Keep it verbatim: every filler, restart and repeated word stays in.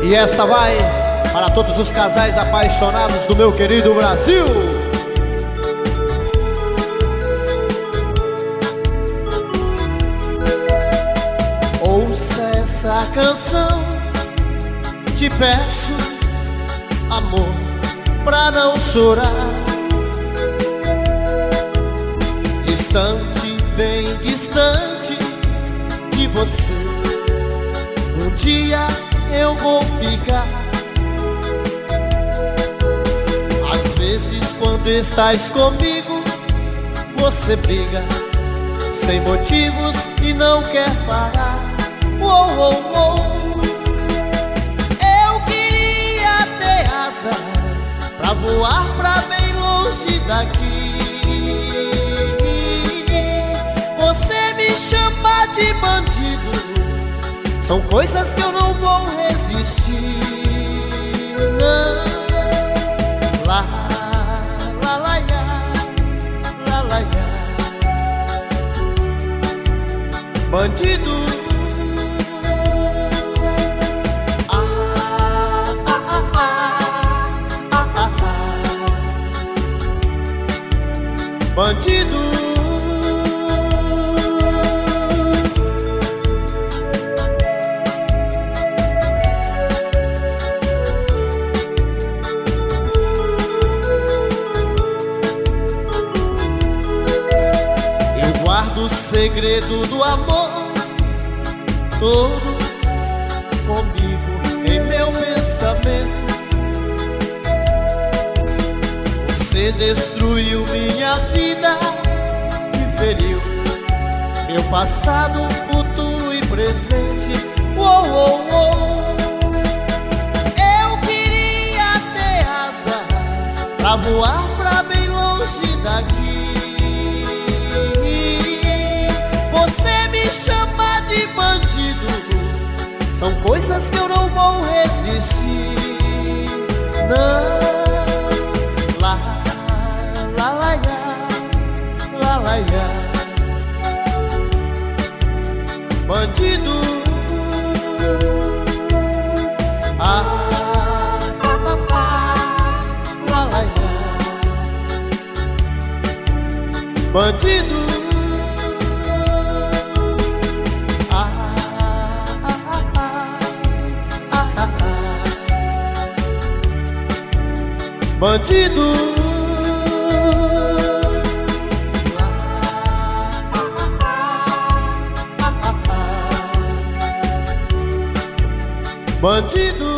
E essa vai para todos os casais apaixonados do meu querido Brasil. Ouça essa canção, te peço, amor, pra não chorar. Distante, bem distante de você, um dia eu vou ficar. Às vezes quando estás comigo, você briga sem motivos e não quer parar. Oh, oh, oh. Eu queria ter asas pra voar pra bem longe daqui. Você me chama de bandido, são coisas que eu não vou resistir. Não. Lá, lá, lá, lá, lá, lá. Bandido. Ah, ah, ah, ah, ah, ah, ah. Bandido. O segredo do amor todo comigo em meu pensamento. Você destruiu minha vida e feriu meu passado, futuro e presente. Oh, oh, oh. Eu queria ter asas pra voar pra bem longe daqui. Você me chama de bandido, são coisas que eu não vou resistir. Não. Lá, lá, lá, lá, lá, lá. Bandido. Ah, ah, ah, lá, lá, lá. Bandido. Bandido. Bandido.